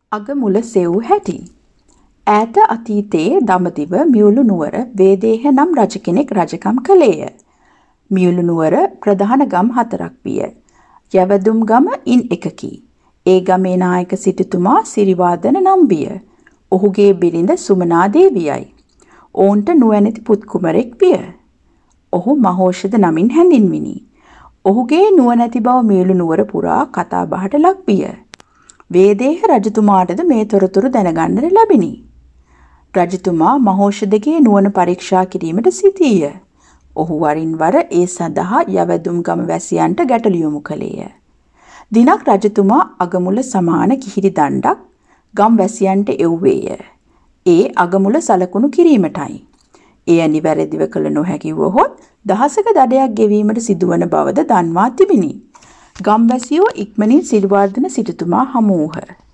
අගමුල සෙව් හැටි. ඈත අතීතයේ දඹදිව මියුළු නුවර වේදේහ නම් රජ කෙනෙක් රජකම් කළේය. මියුළු නුවර ප්‍රධාන ගම් 4ක් විය. යැවදුම් ගම ඉන් එකකි. ඒ ගමේ නායක සිටුතුමා සිරිවාදන නම් විය. ඔහුගේ බිරිඳ සුමනා දේවියයි. ඔවුන්ට නුවණැති පුත් කුමරෙක් විය. ඔහු මහෝෂධ නමින් හැඳින්විනි. ඔහුගේ නුවණැති බව මියුළු නුවර පුරා කතා බහට ලක් විය. වේදේහ රජතුමාටද මේ තොරතුරු දැනගන්නට ලැබිණි. රජතුමා මහෝෂධගේ නුවණ පරීක්ෂා කිරීමට සිටීය. ඔහු වරින් වර ඒ සඳහා යවැදුම් ගම වැසියන්ට ගැටළු යොමු කළේය. දිනක් රජතුමා අගමුල සමාන කිහිරි දණ්ඩක් ගම් වැසියන්ට එව්වේය. ඒ අගමුල සලකුණු කිරීමටයි. එය නිවැරදිව කළ නොහැකි වුවහොත් දහසක දඩයක් ගෙවීමට සිදුවන බවද දන්වා තිබිණි. ගම්වැසියෝ ඉක්මනින් සිරිවර්ධන සිටුතුමා හමු වූහ.